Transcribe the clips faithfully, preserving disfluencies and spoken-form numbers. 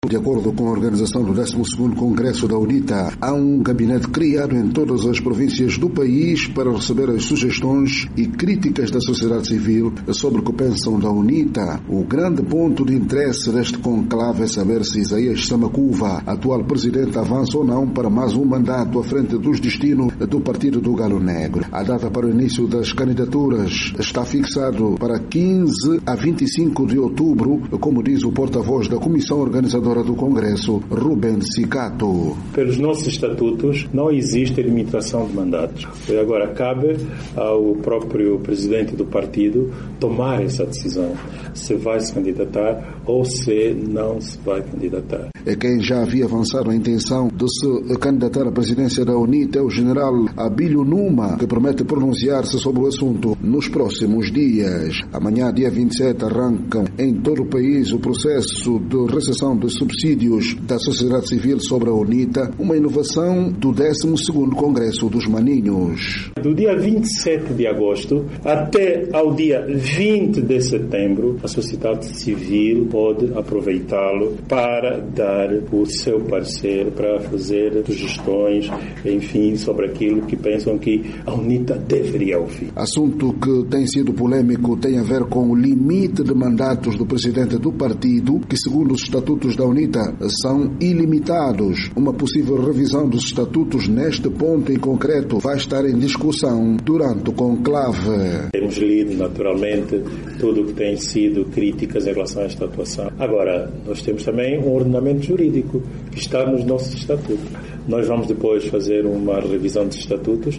De acordo com a organização do décimo segundo Congresso da UNITA, há um gabinete criado em todas as províncias do país para receber as sugestões e críticas da sociedade civil sobre o que pensam da UNITA. O grande ponto de interesse deste conclave é saber se Isaías Samakuva, atual presidente, avança ou não para mais um mandato à frente dos destinos do Partido do Galo Negro. A data para o início das candidaturas está fixado para quinze a vinte e cinco de outubro, como diz o porta-voz da Comissão Organizadora do Congresso, Ruben Sicato. Pelos nossos estatutos não existe limitação de mandatos. Agora cabe ao próprio presidente do partido tomar essa decisão, se vai se candidatar ou se não se vai candidatar. É quem já havia avançado a intenção de se candidatar à presidência da UNITA é o general Abílio Numa, que promete pronunciar-se sobre o assunto nos próximos dias. Amanhã, dia vinte e sete, arrancam em todo o país o processo de recessão de subsídios da sociedade civil sobre a UNITA, uma inovação do décimo segundo Congresso dos Maninhos. Do dia vinte e sete de agosto até ao dia vinte de setembro, a sociedade civil pode aproveitá-lo para dar o seu parecer, para fazer sugestões, enfim, sobre aquilo que pensam que a UNITA deveria ouvir. Assunto que tem sido polêmico tem a ver com o limite de mandatos do presidente do partido, que segundo os estatutos da UNITA são ilimitados. Uma possível revisão dos estatutos neste ponto em concreto vai estar em discussão durante o conclave. Temos lido naturalmente tudo o que tem sido críticas em relação a esta atuação. Agora, nós temos também um ordenamento jurídico que está nos nossos estatutos. Nós vamos depois fazer uma revisão dos estatutos.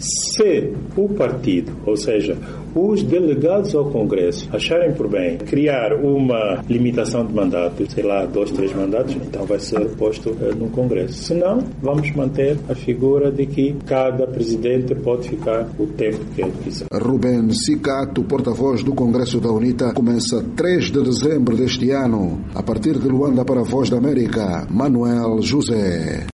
Se o partido, ou seja, os delegados ao Congresso, acharem por bem criar uma limitação de mandatos, sei lá, dois, três mandatos, então vai ser posto uh, no Congresso. Se não, vamos manter a figura de que cada presidente pode ficar o tempo que ele quiser. Ruben Sicato, porta-voz do Congresso da UNITA, começa três de dezembro deste ano. A partir de Luanda para a Voz da América, Manuel José.